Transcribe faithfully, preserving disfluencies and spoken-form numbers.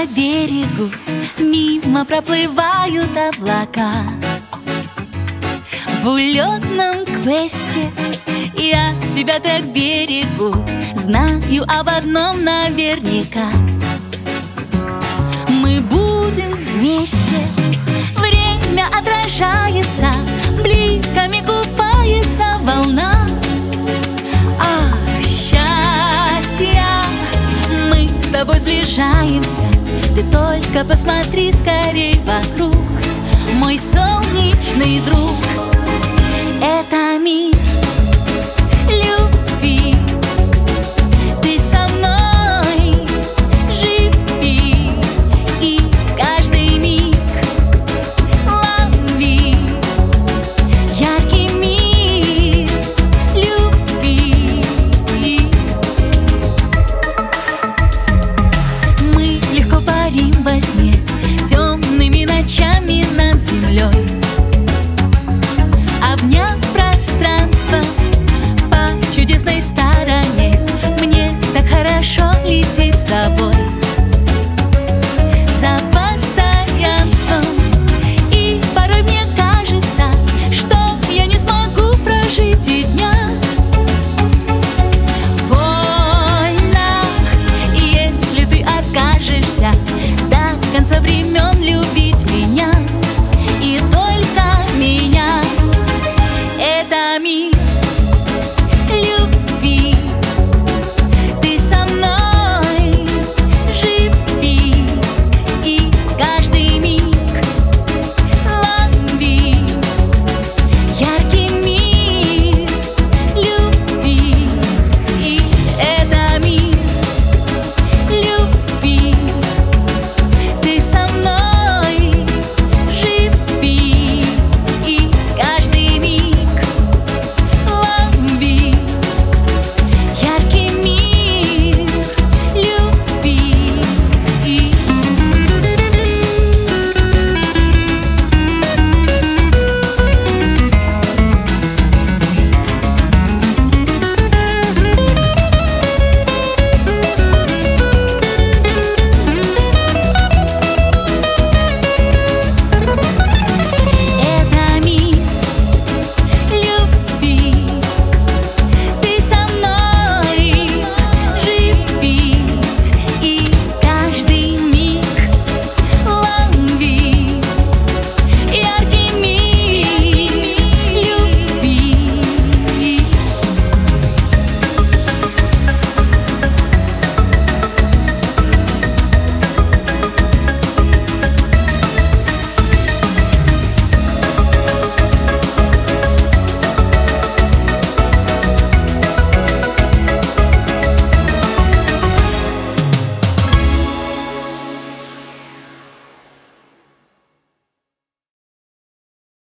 по берегу, мимо проплывают облака. В улетном квесте я тебя так берегу, знаю об одном наверняка. Мы будем вместе, время отражается, бликами купается волна. Ах, счастье, мы с тобой сближаемся, ты только посмотри скорей вокруг, мой солнечный друг. Это мир любви, ты со мной живи и каждый миг лови. Яркий мир любви. Мы легко парим во сне темными ночами над землей, обняв пространство.